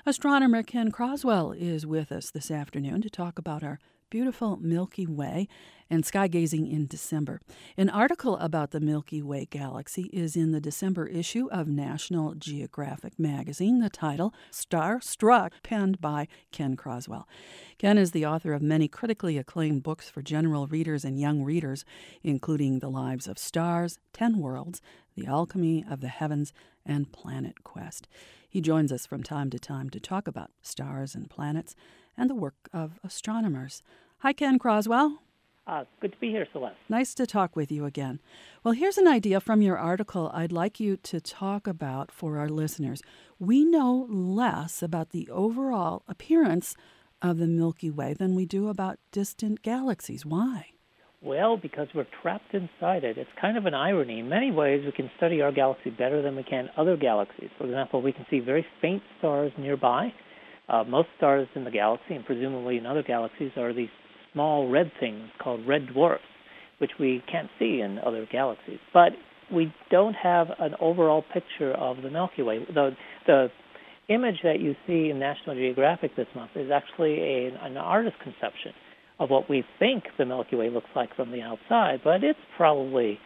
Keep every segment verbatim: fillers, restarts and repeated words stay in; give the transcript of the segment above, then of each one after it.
Astronomer Ken Croswell is with us this afternoon to talk about our beautiful Milky Way and sky gazing in December. An article about the Milky Way galaxy is in the December issue of National Geographic magazine. The title, Starstruck, penned by Ken Croswell. Ken is the author of many critically acclaimed books for general readers and young readers, including The Lives of Stars, Ten Worlds, The Alchemy of the Heavens, and Planet Quest. He joins us from time to time to talk about stars and planets and the work of astronomers. Hi, Ken Croswell. Uh, good to be here, Celeste. Nice to talk with you again. Well, here's an idea from your article I'd like you to talk about for our listeners. We know less about the overall appearance of the Milky Way than we do about distant galaxies. Why? Well, because we're trapped inside it. It's kind of an irony. In many ways, we can study our galaxy better than we can other galaxies. For example, we can see very faint stars nearby. Uh, most stars in the galaxy, and presumably in other galaxies, are these small red things called red dwarfs, which we can't see in other galaxies. But we don't have an overall picture of the Milky Way. The, the image that you see in National Geographic this month is actually a, an artist's conception of what we think the Milky Way looks like from the outside, but it's probably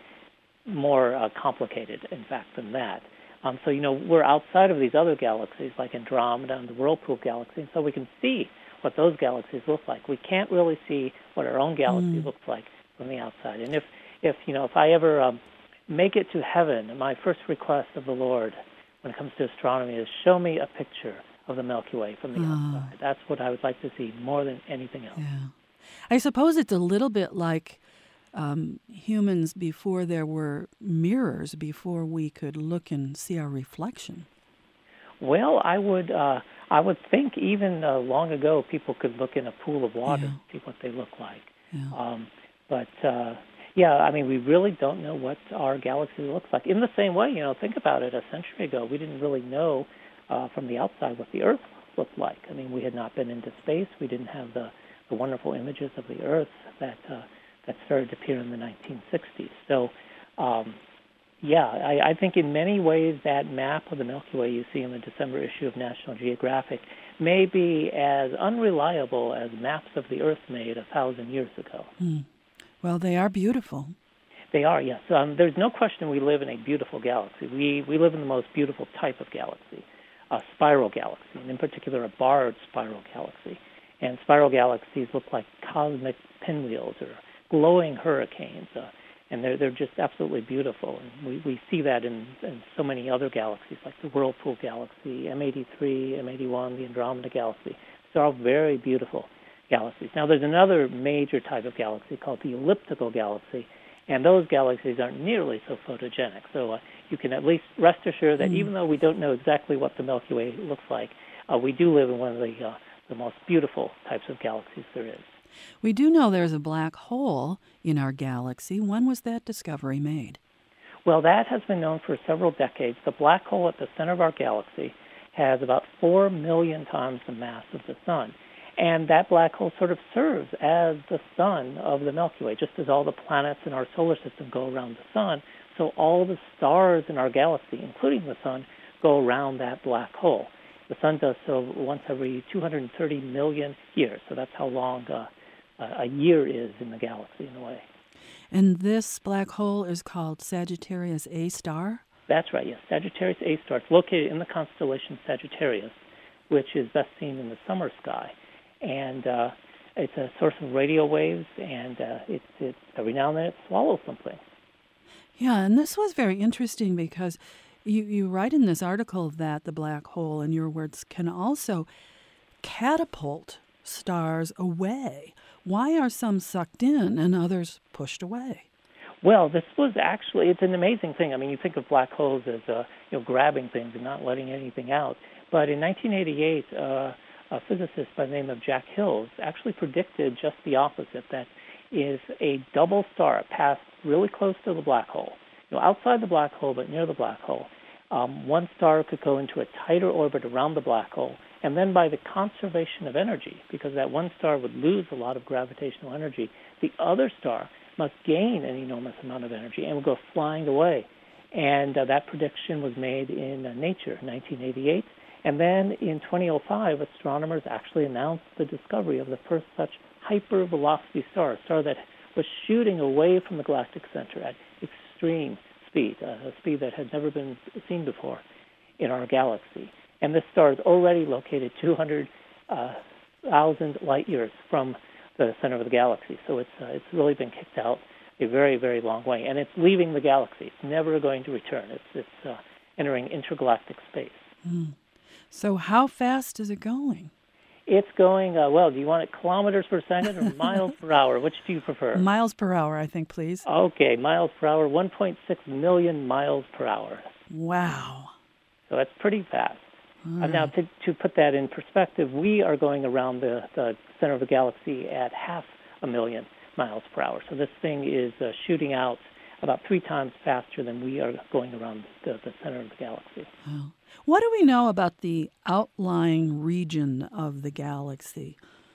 more uh, complicated, in fact, than that. Um, so, you know, we're outside of these other galaxies, like Andromeda and the Whirlpool Galaxy, and so we can see what those galaxies look like. We can't really see what our own galaxy mm. looks like from the outside. And if, if you know, if I ever um, make it to heaven, my first request of the Lord when it comes to astronomy is show me a picture of the Milky Way from the oh. outside. That's what I would like to see more than anything else. Yeah. I suppose it's a little bit like um, humans before there were mirrors, before we could look and see our reflection. Well, I would uh, I would think even uh, long ago people could look in a pool of water yeah. and see what they look like. Yeah. Um, but, uh, yeah, I mean, we really don't know what our galaxy looks like. In the same way, you know, think about it, a century ago, we didn't really know uh, from the outside what the Earth looked like. I mean, we had not been into space. We didn't have the the wonderful images of the Earth that uh, that started to appear in the nineteen sixties. So, um, yeah, I, I think in many ways that map of the Milky Way you see in the December issue of National Geographic may be as unreliable as maps of the Earth made a thousand years ago. Mm. Well, they are beautiful. They are, yes. Um, there's no question we live in a beautiful galaxy. We, we live in the most beautiful type of galaxy, a spiral galaxy, and in particular a barred spiral galaxy. And spiral galaxies look like cosmic pinwheels or glowing hurricanes, uh, and they're they're just absolutely beautiful. And we, we see that in, in so many other galaxies, like the Whirlpool Galaxy, M eighty-three, M eighty-one, the Andromeda Galaxy. They're all very beautiful galaxies. Now, there's another major type of galaxy called the elliptical galaxy, and those galaxies aren't nearly so photogenic. So uh, you can at least rest assured that mm. even though we don't know exactly what the Milky Way looks like, uh, we do live in one of the uh, the most beautiful types of galaxies there is. We do know there's a black hole in our galaxy. When was that discovery made? Well, that has been known for several decades. The black hole at the center of our galaxy has about four million times the mass of the sun. And that black hole sort of serves as the sun of the Milky Way, just as all the planets in our solar system go around the sun. So all the stars in our galaxy, including the sun, go around that black hole. The sun does so once every two hundred thirty million years, so that's how long uh, a year is in the galaxy in a way. And this black hole is called Sagittarius A star? That's right, yes. Sagittarius A star. It's located in the constellation Sagittarius, which is best seen in the summer sky. And uh, it's a source of radio waves, and uh, it's, it's every now and then it swallows something. Yeah, and this was very interesting because You, you write in this article that the black hole, in your words, can also catapult stars away. Why are some sucked in and others pushed away? Well, this was actually, it's an amazing thing. I mean, you think of black holes as, uh, you know, grabbing things and not letting anything out. But in nineteen eighty-eight, uh, a physicist by the name of Jack Hills actually predicted just the opposite, that if a double star passed really close to the black hole, you know, outside the black hole but near the black hole, um, one star could go into a tighter orbit around the black hole, and then by the conservation of energy, because that one star would lose a lot of gravitational energy, the other star must gain an enormous amount of energy and would go flying away. And uh, that prediction was made in uh, Nature in nineteen eighty-eight, And then in twenty oh five, astronomers actually announced the discovery of the first such hypervelocity star, a star that was shooting away from the galactic center at extreme speed, uh, a speed that had never been seen before in our galaxy. And this star is already located two hundred thousand uh, light years from the center of the galaxy. So it's uh, it's really been kicked out a very, very long way. And it's leaving the galaxy. It's never going to return. It's, it's uh, entering intergalactic space. Mm. So how fast is it going? It's going, uh, well, do you want it kilometers per second or miles per hour? Which do you prefer? Miles per hour, I think, please. Okay, miles per hour, one point six million miles per hour. Wow. So that's pretty fast. All Uh, now, right. to, to put that in perspective, we are going around the, the center of the galaxy at half a million miles per hour. So this thing is uh, shooting out about three times faster than we are going around the, the center of the galaxy. Wow. What do we know about the outlying region of the galaxy?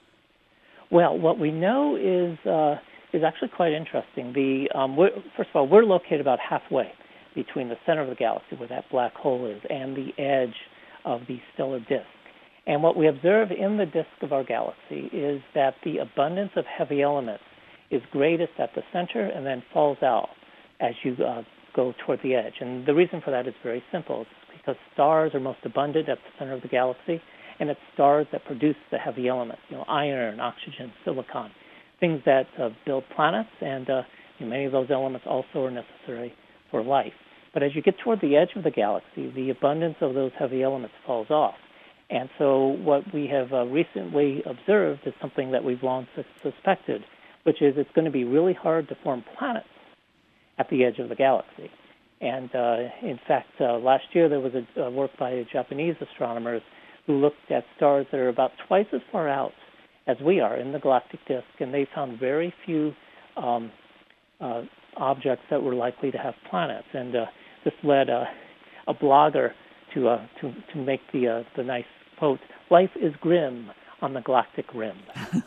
Well, what we know is uh, is actually quite interesting. The um, we're, first of all, we're located about halfway between the center of the galaxy, where that black hole is, and the edge of the stellar disk. And what we observe in the disk of our galaxy is that the abundance of heavy elements is greatest at the center and then falls out as you uh, go toward the edge. And the reason for that is very simple. It's because stars are most abundant at the center of the galaxy, and it's stars that produce the heavy elements, you know, iron, oxygen, silicon, things that uh, build planets, and uh, you know, many of those elements also are necessary for life. But as you get toward the edge of the galaxy, the abundance of those heavy elements falls off. And so what we have uh, recently observed is something that we've long sus- suspected, which is it's going to be really hard to form planets at the edge of the galaxy. And uh, in fact, uh, last year there was a, a work by Japanese astronomers who looked at stars that are about twice as far out as we are in the galactic disk, and they found very few um, uh, objects that were likely to have planets. And uh, this led uh, a blogger to uh, to to make the uh, the nice quote: "Life is grim on the galactic rim."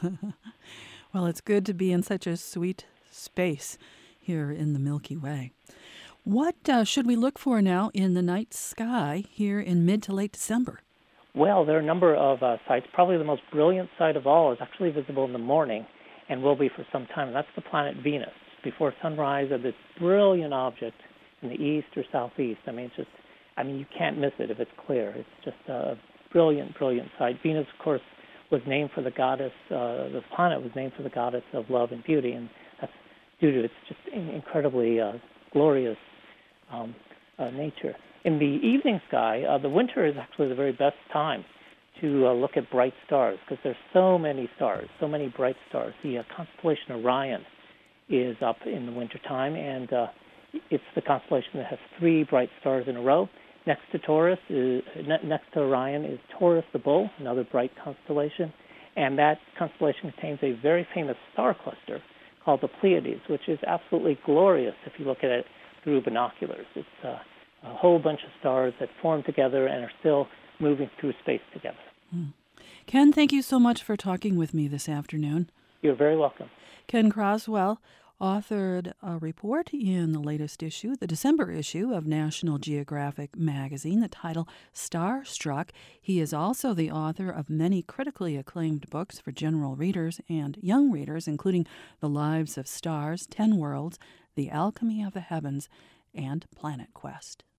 Well, it's good to be in such a sweet space here in the Milky Way. What uh, should we look for now in the night sky here in mid to late December? Well, there are a number of uh, sights. Probably the most brilliant sight of all is actually visible in the morning and will be for some time. And that's the planet Venus. Before sunrise, of this brilliant object in the east or southeast. I mean, it's just, I mean, you can't miss it if it's clear. It's just a brilliant, brilliant sight. Venus, of course, was named for the goddess, uh, the planet was named for the goddess of love and beauty, and that's due to its just incredibly uh, glorious um, uh, nature. In the evening sky, uh, the winter is actually the very best time to uh, look at bright stars because there's so many stars, so many bright stars. The uh, constellation Orion is up in the wintertime, and uh, it's the constellation that has three bright stars in a row. Next to Taurus, is, ne- next to Orion is Taurus the Bull, another bright constellation, and that constellation contains a very famous star cluster called the Pleiades, which is absolutely glorious if you look at it through binoculars. It's uh, a whole bunch of stars that form together and are still moving through space together. Hmm. Ken, thank you so much for talking with me this afternoon. You're very welcome. Ken Croswell authored a report in the latest issue, the December issue of National Geographic magazine, the title Starstruck. He is also the author of many critically acclaimed books for general readers and young readers, including The Lives of Stars, Ten Worlds, The Alchemy of the Heavens, and Planet Quest.